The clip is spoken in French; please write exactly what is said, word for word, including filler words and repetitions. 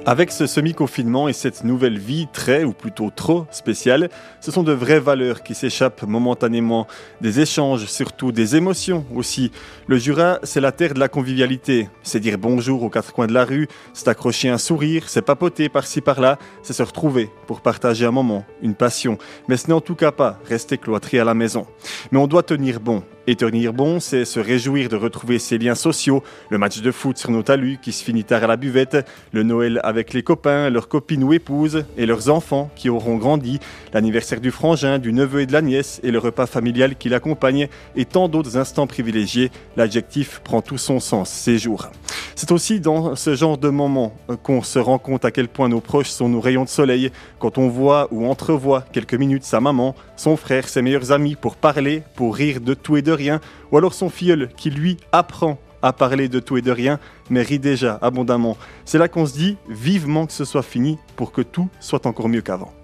Avec ce semi-confinement et cette nouvelle vie très, ou plutôt trop spéciale, ce sont de vraies valeurs qui s'échappent momentanément. Des échanges, surtout des émotions aussi. Le Jura, c'est la terre de la convivialité. C'est dire bonjour aux quatre coins de la rue, c'est accrocher un sourire, c'est papoter par-ci par-là, c'est se retrouver pour partager un moment, une passion. Mais ce n'est en tout cas pas rester cloîtré à la maison. Mais on doit tenir bon. Et tenir bon, c'est se réjouir de retrouver ses liens sociaux, le match de foot sur nos talus qui se finit tard à la buvette, le Noël avec les copains, leurs copines ou épouses et leurs enfants qui auront grandi, l'anniversaire du frangin, du neveu et de la nièce et le repas familial qui l'accompagne et tant d'autres instants privilégiés. L'adjectif prend tout son sens ces jours. C'est aussi dans ce genre de moments qu'on se rend compte à quel point nos proches sont nos rayons de soleil, quand on voit ou entrevoit quelques minutes sa maman, son frère, ses meilleurs amis pour parler, pour rire de tout et de rien, ou alors son filleul qui lui apprend à parler de tout et de rien, mais rit déjà abondamment. C'est là qu'on se dit vivement que ce soit fini pour que tout soit encore mieux qu'avant.